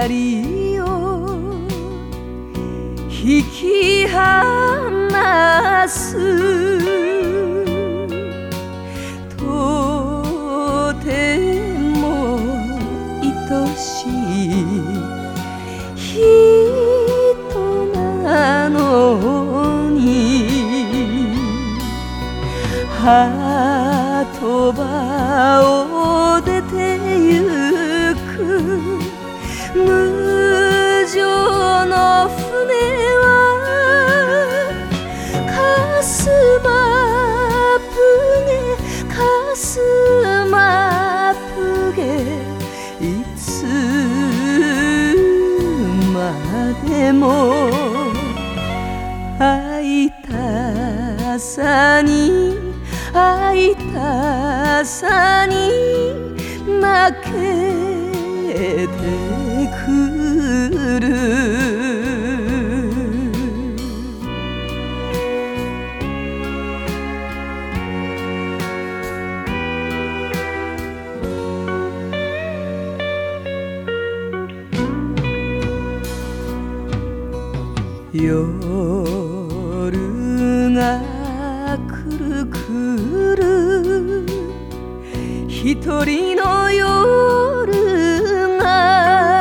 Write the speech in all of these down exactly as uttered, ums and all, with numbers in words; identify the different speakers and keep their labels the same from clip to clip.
Speaker 1: 人を引き離すとても愛しい人なのに鳩場を出てゆく無情の船はかすまぷげかすまぷげいつまでも会いたさに会いたさに泣けてくる夜がくるくる一人の夜が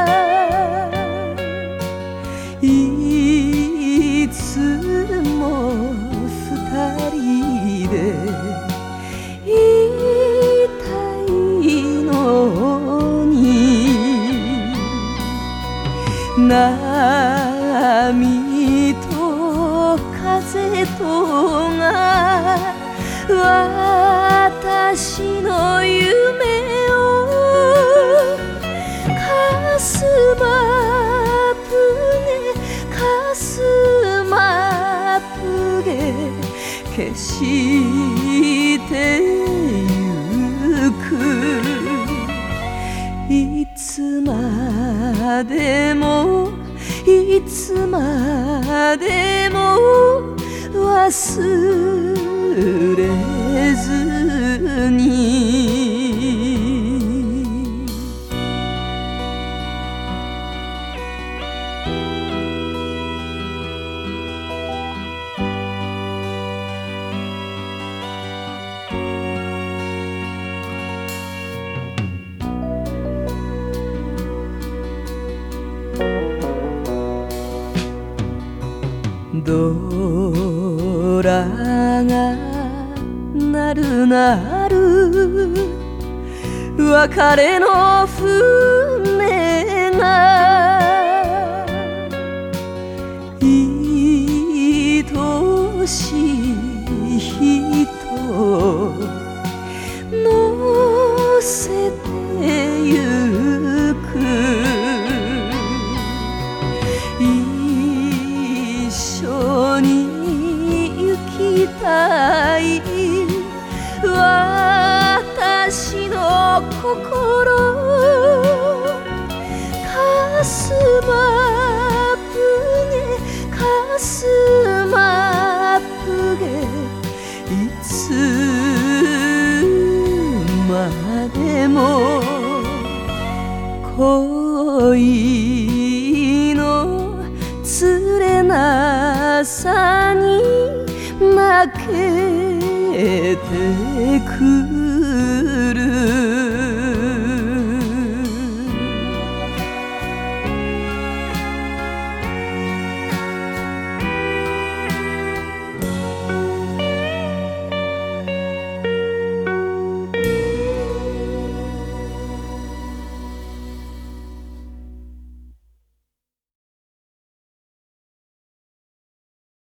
Speaker 1: いつも二人でいたいのに波と風とが私の夢をかすまぷげかすまぷげ消してゆくいつまでもいつまでも忘れずにドラが鳴る鳴る別れの船が愛しい人乗せてゆく一緒に行きたい私の心かすまぷげかすまぷげいつまでも恋のつれなさに負けてくる